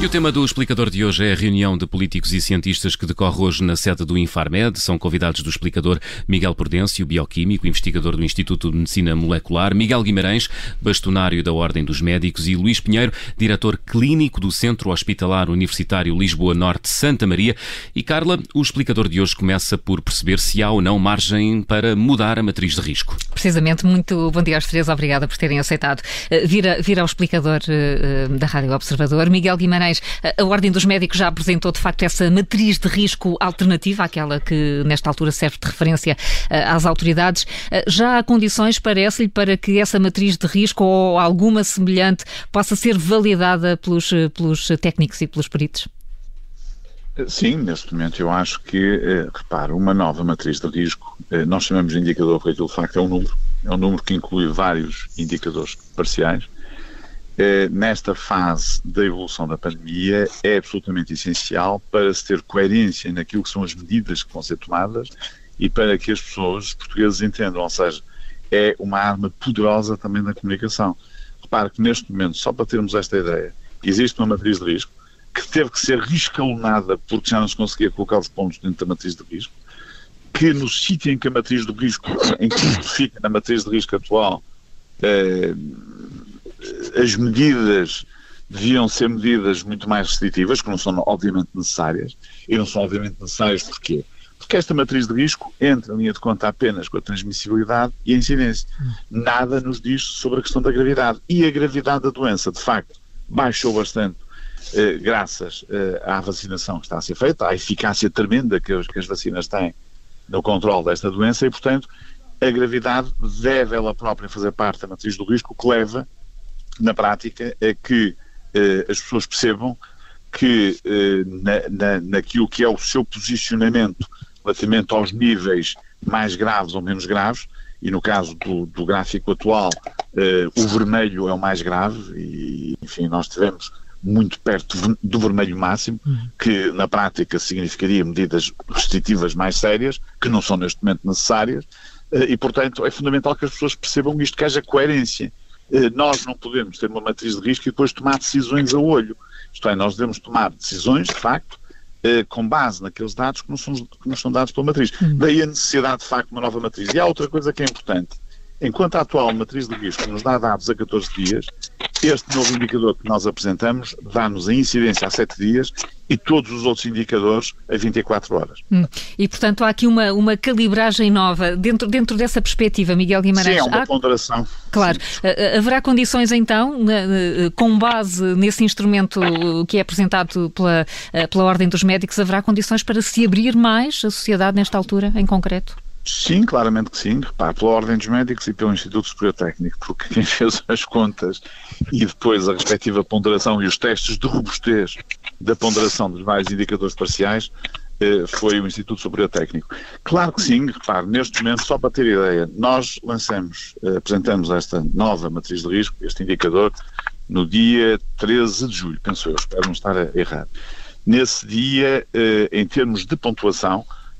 E o tema do explicador de hoje é a reunião de políticos e cientistas que decorre hoje na sede do Infarmed. São convidados do explicador Miguel Prudêncio, bioquímico, investigador do Instituto de Medicina Molecular, Miguel Guimarães, bastonário da Ordem dos Médicos, e Luís Pinheiro, diretor clínico do Centro Hospitalar Universitário Lisboa Norte Santa Maria. E Carla, o explicador de hoje começa por perceber se há ou não margem para mudar a matriz de risco. Precisamente, muito bom dia aos três, obrigada por terem aceitado vir ao explicador da Rádio Observador. Miguel Guimarães, a Ordem dos Médicos já apresentou de facto essa matriz de risco alternativa, aquela que nesta altura serve de referência às autoridades. Já há condições, parece-lhe, para que essa matriz de risco ou alguma semelhante possa ser validada pelos técnicos e pelos peritos? Sim, neste momento eu acho que, repare, uma nova matriz de risco, nós chamamos de indicador porque aquilo de facto é um número que inclui vários indicadores parciais. Nesta fase da evolução da pandemia é absolutamente essencial para se ter coerência naquilo que são as medidas que vão ser tomadas e para que as pessoas, os portugueses, entendam, ou seja, é uma arma poderosa também na comunicação. Repare que neste momento, só para termos esta ideia, existe uma matriz de risco que teve que ser rescalonada porque já não se conseguia colocar os pontos dentro da matriz de risco, que no sítio em que a matriz de risco, em que isto fica na matriz de risco atual, as medidas deviam ser medidas muito mais restritivas, que não são obviamente necessárias. E não são obviamente necessárias porquê? Porque esta matriz de risco entra em linha de conta apenas com a transmissibilidade e a incidência. Nada nos diz sobre a questão da gravidade. E a gravidade da doença, de facto, baixou bastante graças à vacinação que está a ser feita, à eficácia tremenda que as vacinas têm no controle desta doença e, portanto, a gravidade deve ela própria fazer parte da matriz do risco, que leva na prática é que as pessoas percebam que naquilo que é o seu posicionamento relativamente aos níveis mais graves ou menos graves, e no caso do gráfico atual, o vermelho é o mais grave e, enfim, nós estivemos muito perto do vermelho máximo, que na prática significaria medidas restritivas mais sérias, que não são neste momento necessárias, e portanto é fundamental que as pessoas percebam isto, que haja coerência. Nós não podemos ter uma matriz de risco e depois tomar decisões a olho. Isto é, nós devemos tomar decisões, de facto, com base naqueles dados que nos são dados pela matriz. Daí a necessidade, de facto, de uma nova matriz. E há outra coisa que é importante. Enquanto a atual matriz de risco nos dá dados a 14 dias, este novo indicador que nós apresentamos dá-nos a incidência a 7 dias e todos os outros indicadores a 24 horas. E, portanto, há aqui uma calibragem nova dentro dessa perspectiva, Miguel Guimarães. Sim, é uma ponderação. Claro. Haverá condições, então, com base nesse instrumento que é apresentado pela Ordem dos Médicos, haverá condições para se abrir mais a sociedade nesta altura, em concreto? Sim, claramente que sim. Repare, pela Ordem dos Médicos e pelo Instituto Superior Técnico, porque quem fez as contas e depois a respectiva ponderação e os testes de robustez da ponderação dos vários indicadores parciais foi o Instituto Superior Técnico. Claro que sim, repare, neste momento, só para ter ideia, nós apresentamos esta nova matriz de risco, este indicador, no dia 13 de julho, penso eu, espero não estar errado. Nesse dia, em termos de pontuação,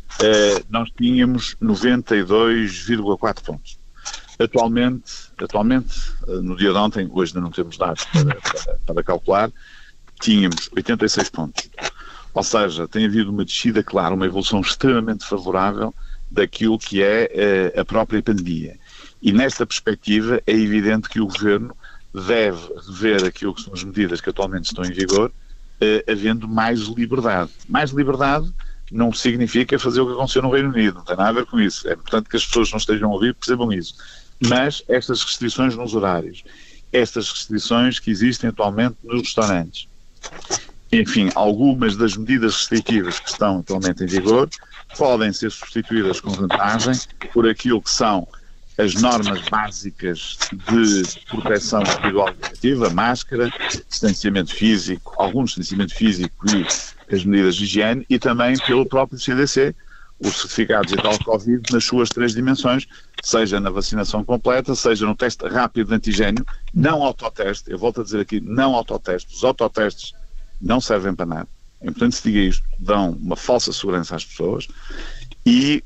nós tínhamos 92,4 pontos. Atualmente, no dia de ontem, hoje ainda não temos dados para calcular, tínhamos 86 pontos. Ou seja, tem havido uma descida, claro, uma evolução extremamente favorável daquilo que é a própria pandemia. E nesta perspectiva é evidente que o Governo deve rever aquilo que são as medidas que atualmente estão em vigor, havendo mais liberdade. Mais liberdade não significa fazer o que aconteceu no Reino Unido, não tem nada a ver com isso. É importante que as pessoas não estejam a ouvir percebam isso. Mas estas restrições nos horários, estas restrições que existem atualmente nos restaurantes, enfim, algumas das medidas restritivas que estão atualmente em vigor podem ser substituídas com vantagem por aquilo que são as normas básicas de proteção individual coletiva, máscara, distanciamento físico, algum distanciamento físico e as medidas de higiene, e também pelo próprio CDC, os certificados de tal Covid nas suas 3 dimensões, seja na vacinação completa, seja no teste rápido de antigénio, não autoteste, eu volto a dizer aqui, não autoteste, os autotestes não servem para nada, é importante se diga isto, dão uma falsa segurança às pessoas, e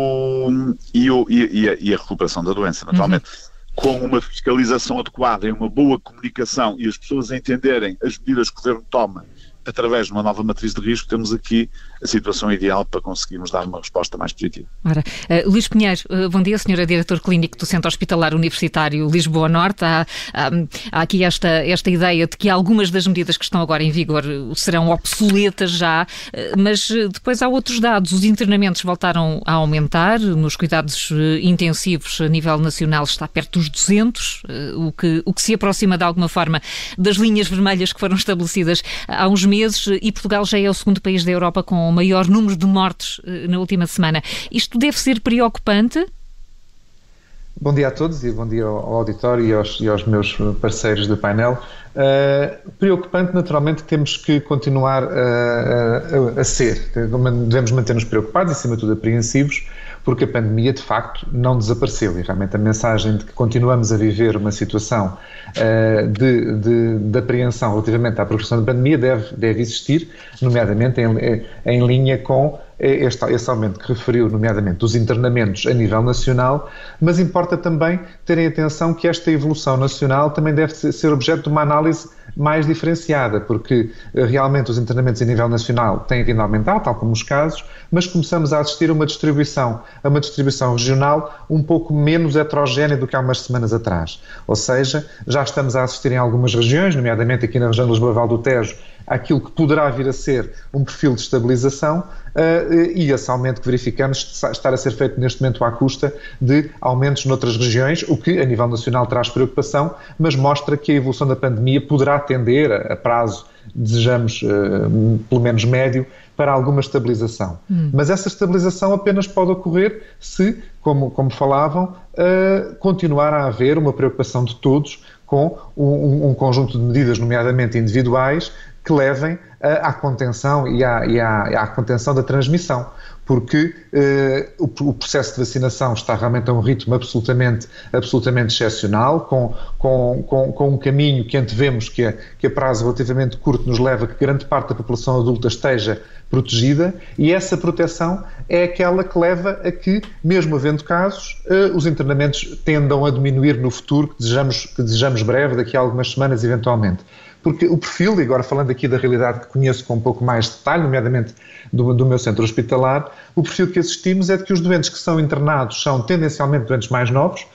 a recuperação da doença, naturalmente. Com uma fiscalização adequada e uma boa comunicação e as pessoas entenderem as medidas que o Governo toma através de uma nova matriz de risco, temos aqui a situação ideal para conseguirmos dar uma resposta mais positiva. Ora, Luís Pinheiro, bom dia, senhora diretor clínico do Centro Hospitalar Universitário Lisboa Norte. Há aqui esta ideia de que algumas das medidas que estão agora em vigor serão obsoletas já, mas depois há outros dados. Os internamentos voltaram a aumentar, nos cuidados intensivos a nível nacional está perto dos 200, o que se aproxima de alguma forma das linhas vermelhas que foram estabelecidas há uns meses, e Portugal já é o segundo país da Europa com o maior número de mortes na última semana. Isto deve ser preocupante? Bom dia a todos e bom dia ao auditório e aos meus parceiros do painel. Preocupante, naturalmente, temos que continuar a ser. Devemos manter-nos preocupados e, acima de tudo, apreensivos, porque a pandemia, de facto, não desapareceu. E, realmente, a mensagem de que continuamos a viver uma situação de apreensão relativamente à progressão da pandemia deve existir, nomeadamente em linha com esse aumento que referiu, nomeadamente dos internamentos a nível nacional, mas importa também terem atenção que esta evolução nacional também deve ser objeto de uma análise mais diferenciada, porque realmente os internamentos a nível nacional têm vindo a aumentar, tal como os casos, mas começamos a assistir a uma distribuição regional um pouco menos heterogénea do que há umas semanas atrás. Ou seja, já estamos a assistir em algumas regiões, nomeadamente aqui na região de Lisboa-Val do Tejo, aquilo que poderá vir a ser um perfil de estabilização, e esse aumento que verificamos estar a ser feito neste momento à custa de aumentos noutras regiões, o que a nível nacional traz preocupação, mas mostra que a evolução da pandemia poderá tender a prazo, desejamos pelo menos médio, para alguma estabilização. Mas essa estabilização apenas pode ocorrer se, como falavam, continuar a haver uma preocupação de todos com um conjunto de medidas, nomeadamente individuais, que levem à contenção e à contenção da transmissão, porque o processo de vacinação está realmente a um ritmo absolutamente excepcional, com um caminho que antevemos que a prazo relativamente curto nos leva a que grande parte da população adulta esteja protegida, e essa proteção é aquela que leva a que, mesmo havendo casos, os internamentos tendam a diminuir no futuro, que desejamos breve, daqui a algumas semanas eventualmente. Porque o perfil, e agora falando aqui da realidade que conheço com um pouco mais de detalhe, nomeadamente do meu centro hospitalar, o perfil que assistimos é de que os doentes que são internados são tendencialmente doentes mais novos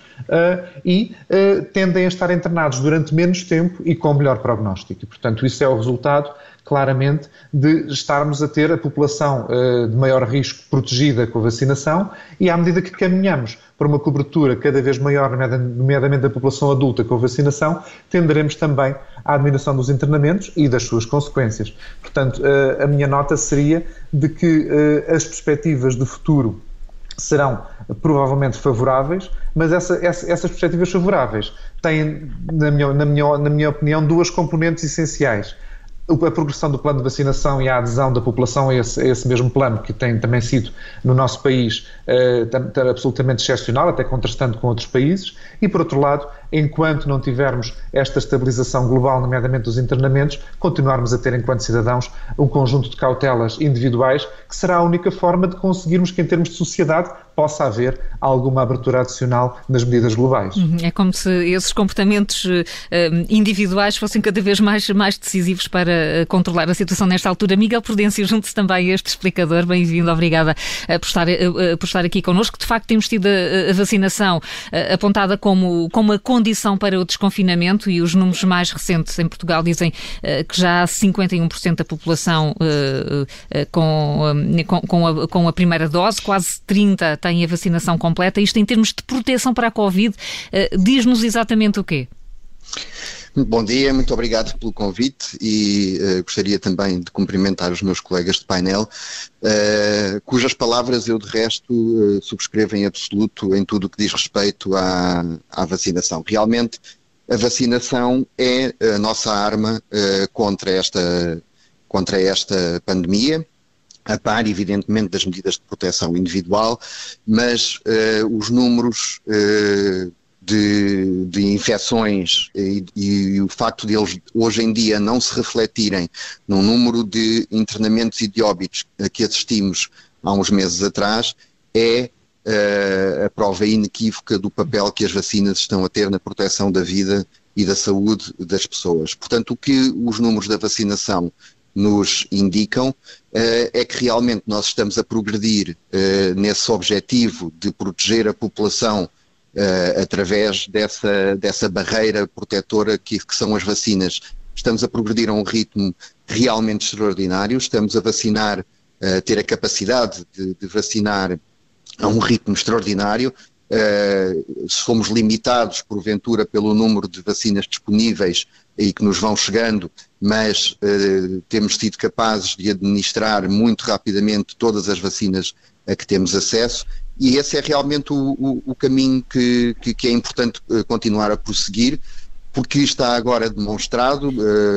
e tendem a estar internados durante menos tempo e com melhor prognóstico. E, portanto, isso é o resultado, claramente, de estarmos a ter a população de maior risco protegida com a vacinação, e à medida que caminhamos para uma cobertura cada vez maior, nomeadamente da população adulta com a vacinação, tenderemos também à diminuição dos internamentos e das suas consequências. Portanto, a minha nota seria de que as perspectivas de futuro serão provavelmente favoráveis, mas essas perspectivas favoráveis têm, na minha opinião, duas componentes essenciais. A progressão do plano de vacinação e a adesão da população a esse mesmo plano, que tem também sido no nosso país absolutamente excepcional, até contrastando com outros países, e por outro lado, enquanto não tivermos esta estabilização global, nomeadamente dos internamentos, continuarmos a ter, enquanto cidadãos, um conjunto de cautelas individuais, que será a única forma de conseguirmos que, em termos de sociedade, possa haver alguma abertura adicional nas medidas globais. É como se esses comportamentos individuais fossem cada vez mais decisivos para controlar a situação nesta altura. Miguel Prudêncio, junte-se também a este explicador. Bem-vindo, obrigada por estar aqui connosco. De facto, temos tido a vacinação apontada como a condição para o desconfinamento, e os números mais recentes em Portugal dizem que já há 51% da população com a primeira dose, quase 30% têm a vacinação completa. Isto, em termos de proteção para a Covid, diz-nos exatamente o quê? Bom dia, muito obrigado pelo convite, e gostaria também de cumprimentar os meus colegas de painel, cujas palavras eu, de resto, subscrevo em absoluto em tudo o que diz respeito à vacinação. Realmente, a vacinação é a nossa arma contra esta pandemia, a par, evidentemente, das medidas de proteção individual, mas os números de infecções e o facto de eles hoje em dia não se refletirem no número de internamentos e de óbitos a que assistimos há uns meses atrás é a prova inequívoca do papel que as vacinas estão a ter na proteção da vida e da saúde das pessoas. Portanto, o que os números da vacinação nos indicam é que realmente nós estamos a progredir nesse objetivo de proteger a população através dessa barreira protetora que são as vacinas. Estamos a progredir a um ritmo realmente extraordinário, estamos a vacinar, ter a capacidade de vacinar a um ritmo extraordinário. Se fomos limitados, porventura, pelo número de vacinas disponíveis e que nos vão chegando, mas temos sido capazes de administrar muito rapidamente todas as vacinas a que temos acesso, e esse é realmente o caminho que é importante continuar a prosseguir, porque está agora demonstrado,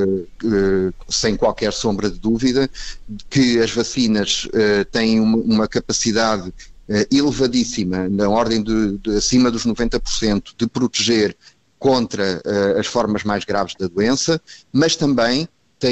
sem qualquer sombra de dúvida, que as vacinas têm uma capacidade elevadíssima, na ordem de acima dos 90%, de proteger contra as formas mais graves da doença, mas também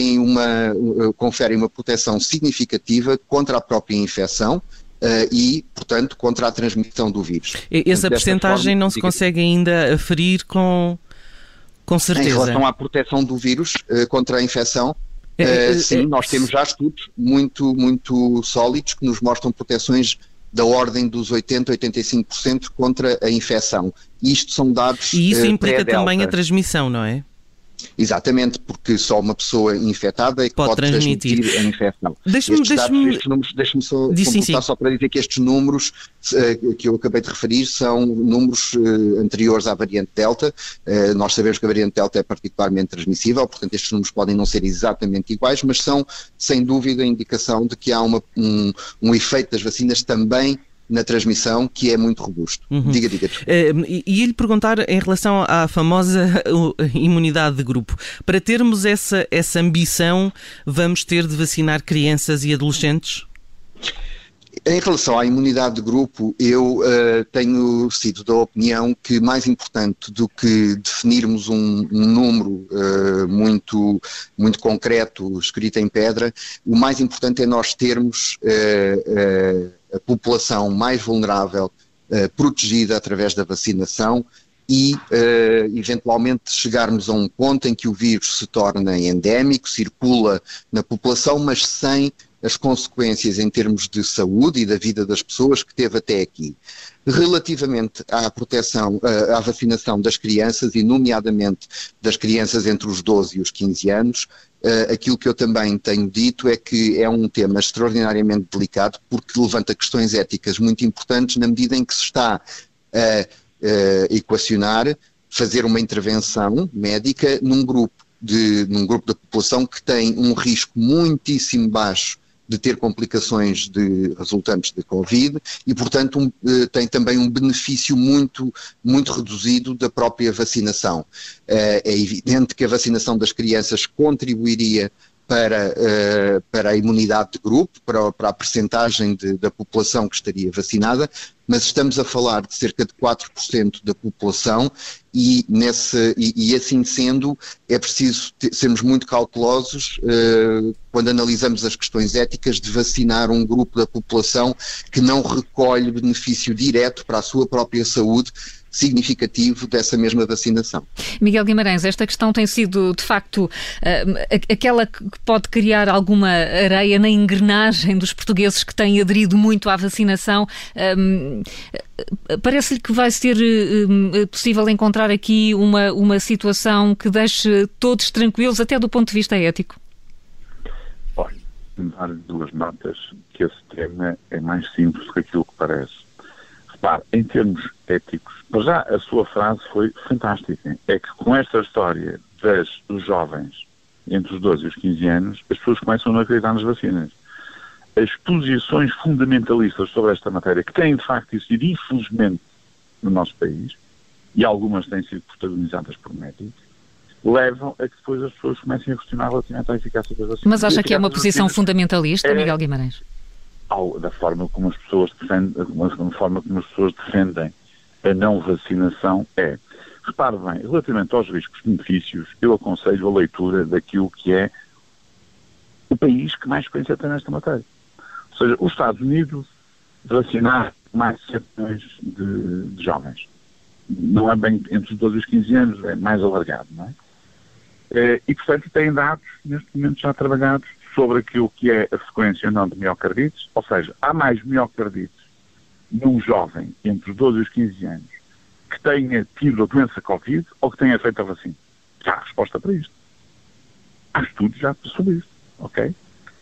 conferem uma proteção significativa contra a própria infecção e, portanto, contra a transmissão do vírus. Essa percentagem não se consegue ainda aferir com certeza. Em relação à proteção do vírus contra a infecção, sim, nós temos já estudos muito, muito sólidos que nos mostram proteções da ordem dos 80% a 85% contra a infecção. Isto são dados e isso implica também a transmissão, não é? Exatamente, porque só uma pessoa infectada é que pode transmitir a infecção. Deixe-me só completar, só para dizer que estes números que eu acabei de referir são números anteriores à variante Delta. Nós sabemos que a variante Delta é particularmente transmissível, portanto estes números podem não ser exatamente iguais, mas são sem dúvida a indicação de que há um efeito das vacinas também na transmissão, que é muito robusto. Diga. E lhe perguntar em relação à famosa imunidade de grupo. Para termos essa ambição, vamos ter de vacinar crianças e adolescentes? Em relação à imunidade de grupo, eu tenho sido da opinião que mais importante do que definirmos um número muito, muito concreto, escrito em pedra, o mais importante é nós termos a população mais vulnerável protegida através da vacinação e, eventualmente, chegarmos a um ponto em que o vírus se torna endémico, circula na população, mas sem as consequências em termos de saúde e da vida das pessoas que teve até aqui. Relativamente à proteção, à vacinação das crianças, e nomeadamente das crianças entre os 12 e os 15 anos, aquilo que eu também tenho dito é que é um tema extraordinariamente delicado, porque levanta questões éticas muito importantes na medida em que se está a equacionar, fazer uma intervenção médica num grupo da população que tem um risco muitíssimo baixo de ter complicações resultantes de Covid e, portanto, tem também um benefício muito, muito reduzido da própria vacinação. É evidente que a vacinação das crianças contribuiria para a imunidade de grupo, para a percentagem da população que estaria vacinada, mas estamos a falar de cerca de 4% da população e assim sendo é preciso sermos muito cautelosos quando analisamos as questões éticas de vacinar um grupo da população que não recolhe benefício direto para a sua própria saúde significativo dessa mesma vacinação. Miguel Guimarães, esta questão tem sido, de facto, aquela que pode criar alguma areia na engrenagem dos portugueses que têm aderido muito à vacinação. Parece-lhe que vai ser possível encontrar aqui uma situação que deixe todos tranquilos, até do ponto de vista ético? Olha, dar duas notas, que esse tema é mais simples do que aquilo que parece. Repare, em termos éticos, mas já a sua frase foi fantástica. É que com esta história dos jovens entre os 12 e os 15 anos, as pessoas começam a não acreditar nas vacinas. As posições fundamentalistas sobre esta matéria, que têm de facto existido, infelizmente, no nosso país, e algumas têm sido protagonizadas por médicos, levam a que depois as pessoas comecem a questionar relativamente à eficácia das vacinas. Mas acha que é uma posição fundamentalista, Miguel Guimarães? Da forma como as pessoas defendem a não vacinação é. Repare bem, relativamente aos riscos-benefícios, eu aconselho a leitura daquilo que é o país que mais experiência tem nesta matéria. Ou seja, os Estados Unidos vacinar mais de 7 milhões de jovens. Não é bem entre os 12 e os 15 anos, é mais alargado, não é? E, portanto, têm dados, neste momento, já trabalhados sobre aquilo que é a sequência ou não de miocardites, ou seja, há mais miocardites num jovem entre os 12 e os 15 anos que tenha tido a doença Covid ou que tenha feito a vacina. Já há resposta para isto. Há estudos já sobre isto, ok?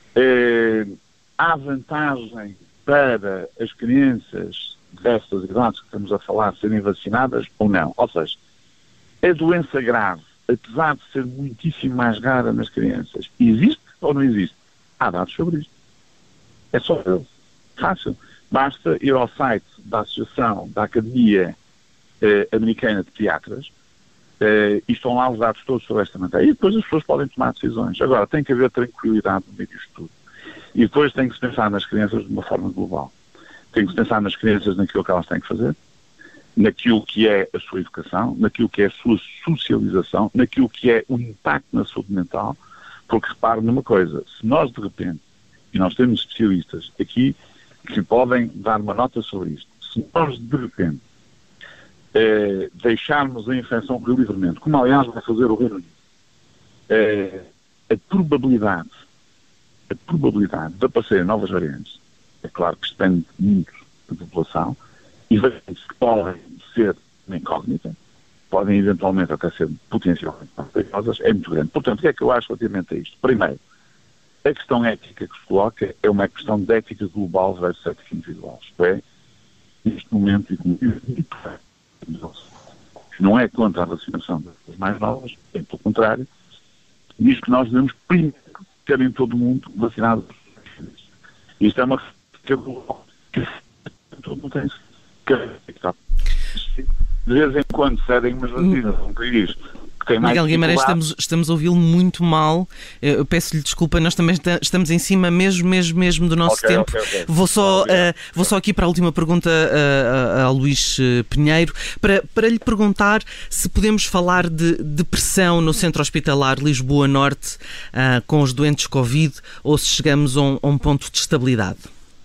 Há vantagem para as crianças destas idades que estamos a falar serem vacinadas ou não? Ou seja, a doença grave, apesar de ser muitíssimo mais rara nas crianças, existe ou não existe? Há dados sobre isto. É só fácil. Basta ir ao site da Associação da Academia Americana de Pediatras e estão lá os dados todos sobre esta matéria. E depois as pessoas podem tomar decisões. Agora, tem que haver tranquilidade no meio disto tudo. E depois tem que se pensar nas crianças de uma forma global. Tem que se pensar nas crianças naquilo que elas têm que fazer, naquilo que é a sua educação, naquilo que é a sua socialização, naquilo que é o impacto na saúde mental, porque repare numa coisa, se nós de repente, e nós temos especialistas aqui que podem dar uma nota sobre isto, se nós de repente deixarmos a infecção correr livremente, como aliás vai fazer o Reino Unido, a probabilidade de aparecerem novas variantes, é claro que depende muito da população, e variantes que podem ser uma incógnita, podem eventualmente até ser potencialmente perigosas, é muito grande. Portanto, o que é que eu acho relativamente a isto? Primeiro, a questão ética que se coloca é uma questão de ética global versus ética individual. Isto é, neste momento, não é contra a vacinação das mais novas, é pelo contrário, diz que nós devemos primeiro terem todo mundo vacinado. Isto é uma questão global que todo mundo tem. De vez em quando cedem umas vacinas a um país que tem mais. Miguel Guimarães, estamos a ouvi-lo muito mal. Eu peço-lhe desculpa, nós também estamos em cima mesmo do nosso tempo. Okay. Vou só aqui para a última pergunta ao Luís Pinheiro, para lhe perguntar se podemos falar de depressão no Centro Hospitalar Lisboa Norte com os doentes Covid ou se chegamos a um ponto de estabilidade.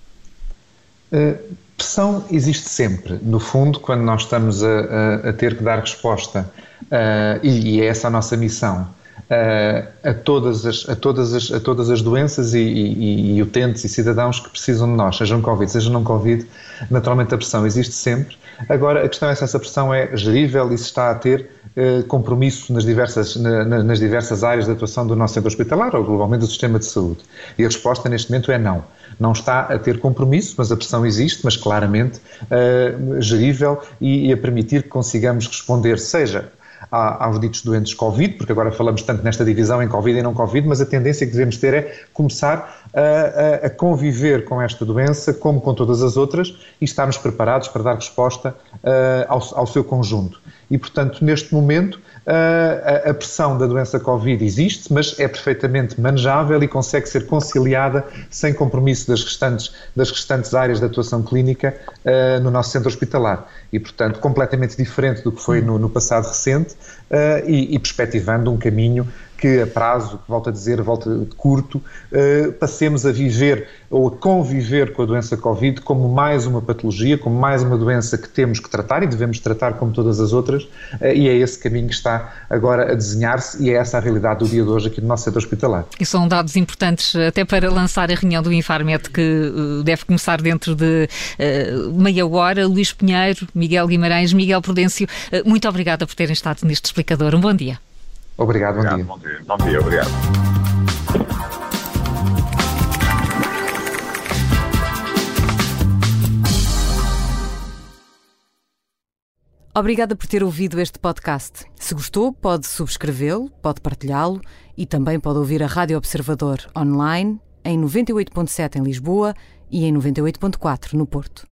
Pressão existe sempre. No fundo, quando nós estamos a ter que dar resposta, e é essa a nossa missão, a todas as doenças e utentes e cidadãos que precisam de nós, sejam Covid, seja não Covid, naturalmente a pressão existe sempre. Agora, a questão é se essa pressão é gerível e se está a ter compromisso nas diversas áreas de atuação do nosso centro hospitalar ou globalmente do sistema de saúde. E a resposta neste momento é não. Não está a ter compromisso, mas a pressão existe, mas claramente gerível e a permitir que consigamos responder, seja aos ditos doentes Covid, porque agora falamos tanto nesta divisão em Covid e não Covid, mas a tendência que devemos ter é começar a conviver com esta doença como com todas as outras e estarmos preparados para dar resposta ao seu conjunto. E, portanto, neste momento, a pressão da doença Covid existe, mas é perfeitamente manejável e consegue ser conciliada sem compromisso das restantes áreas de atuação clínica no nosso centro hospitalar. E, portanto, completamente diferente do que foi no passado recente e perspectivando um caminho que a prazo, volto a dizer, curto, passemos a viver ou a conviver com a doença Covid como mais uma patologia, como mais uma doença que temos que tratar e devemos tratar como todas as outras, e é esse caminho que está agora a desenhar-se e é essa a realidade do dia de hoje aqui no nosso centro hospitalar. E são dados importantes até para lançar a reunião do Infarmed que deve começar dentro de meia hora. Luís Pinheiro, Miguel Guimarães, Miguel Prudêncio, muito obrigada por terem estado neste explicador. Um bom dia. Obrigado, bom dia. Bom dia, obrigado. Obrigada por ter ouvido este podcast. Se gostou, pode subscrevê-lo, pode partilhá-lo e também pode ouvir a Rádio Observador online em 98.7 em Lisboa e em 98.4 no Porto.